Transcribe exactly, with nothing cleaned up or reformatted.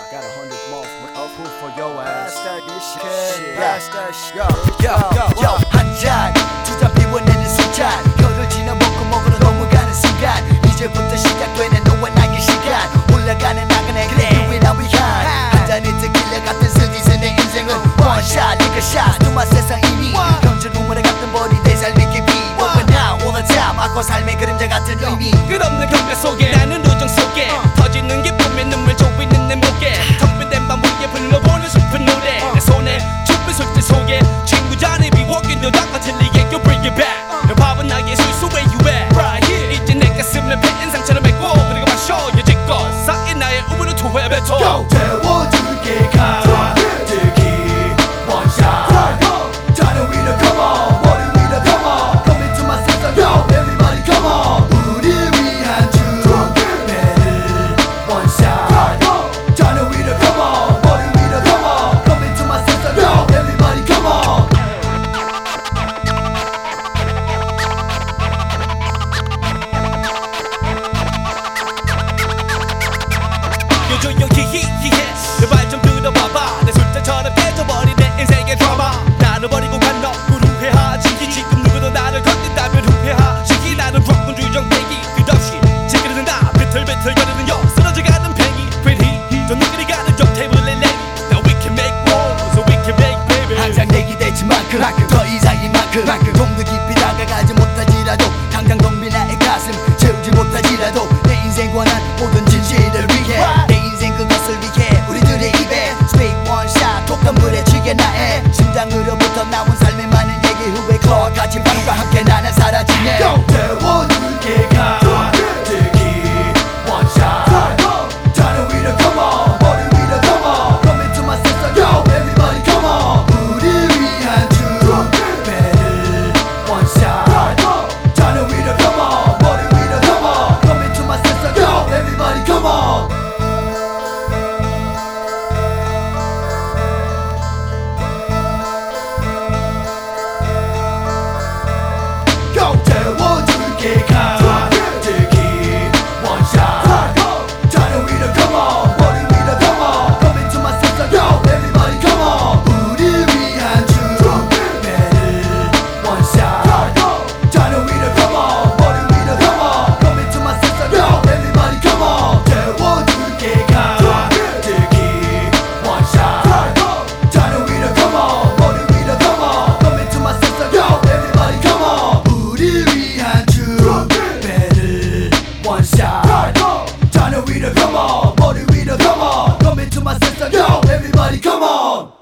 got a hundred months with proof for your ass. Blast that shit. shit. Blast that shit. Yo, yo, yo, yo. 한잔 두 잔 비워내는 순간 혀를 지나먹고 먹으러 넘어가는 순간 이제부터 시작되는 너와 나의 시간 올라가는 나그네 그래 you and I we high 한 잔의 tequila 같은 스디스 내 인생은 one shot lick a shot 또 맛세상 이미 현재 루머를 같은 버리 내 삶의 깊이 But now all the time 아과 삶의 그림자 같은 의미 끝없는 경계 속에 나는 우정 속에 터지는 기쁨에 눈물 조이는 내 목에 텅빈 덴방 위에 불러보는 슬픈 노래 내 손에 촛불 솔질 속에 친구 자리 비워긴 여자가 틀리게 You bring it back 힙합은 나의 술수의 유해 Right here 이제 내 가슴을 팬 상처를 맺고 그리고 마셔 여지껏 쌓인 나의 우물을 토해 뱉어 태워줄게 가득히 one shot 자는 위로 come on 머리 위로 come on Come into my system yo everybody come on 우릴 위한 주배를 one shot 자는 위로 come on 머리 위로 come on Come into my system yo everybody come on 요조용히 히히해 내 말 좀 들어봐봐 내 술잔처럼 깨져버린 내 인생의 드라마 나를 버리고 간 너 후회하지 지금 누구도 나를 건넨다면 후회하지 나는 락군주의적 얘기 끝없이 지그러든다 비틀비틀거리는 여 쓰러져가는 팽이 Pretty 좀 느끼리 가는 역 테이블의 lady Now we can make more so we can make baby 항상 내 기대치만큼 더 이상인 만큼 좀 더 깊이 다가가지 못하지라도 당장 텅빈 나의 가슴 채우지 못하지라도 내 인생과 난 모든 진실을 위해 내 인생 그것을 위해 우리들의 입에 Speak one shot 독감물에 취해 나의 심장으로부터 나온 삶의 많은 얘기 후에 클로와 같이 바람과 함께 나는 사라지네 태워줄게 가득히 one shot 자는 위로 come on 머리 위로 come on Come into my system yo everybody come on 우릴 위한 주배를 one shot 자는 위로 come on 머리 위로 come on Come into my system yo everybody come on Yo 태워줄게 가득히 one shot 자는 위로 come on 머리 위로 come on Come into my system yo everybody come on 우릴 위한 주배를 one shot 자는 위로 come on 머리 위로 come on Come into my system yo everybody come on 태워줄게 가득히 one shot 자는 위로 come on 머리 위로 come on Come into my system yo everybody come on 우릴 위한 주배를 one shot 자는 위로 come on 머리 위로 come on Come into my system yo everybody come on